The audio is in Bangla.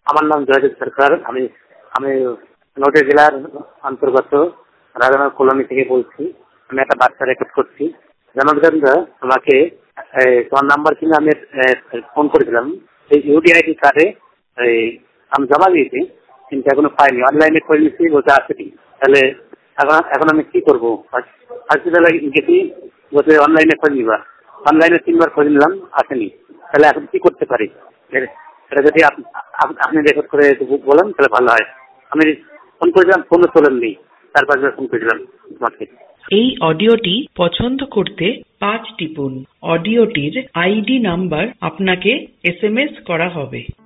আমার নাম জয়দেব সরকার। আমি আমি নদিয়া জেলার অন্তর্গত রাজানগর কলোনি থেকে বলছি। আমি একটা বার্তা রেকর্ড করছি। জনগণরা আমাকে তোমার নাম্বার কিনে আমি ফোন করেছিলাম। সেই ইউডিআইডি কার্ডে আমি জমা দিয়েছি, কিন্তু এখনো পাইনি। অনলাইনে করে নিচ্ছি, বলতে আসেনি। তাহলে এখন আমি কি করবো? হসপিটালে গেছি, বলতে অনলাইনে করে নিবা। অনলাইনে 3 বার করে নিলাম, আসেনি। তাহলে এখন কি করতে পারি? এটা যদি আপনি রেকর্ড করে বলেন তাহলে ভালো হয়। আমি ফোন করেছিলাম, ফোনও তোলেননি। তারপর ফোন করেছিলাম তোমাকে। এই অডিওটি পছন্দ করতে 5 টিপুন। অডিওটির আইডি নাম্বার আপনাকে SMS করা হবে।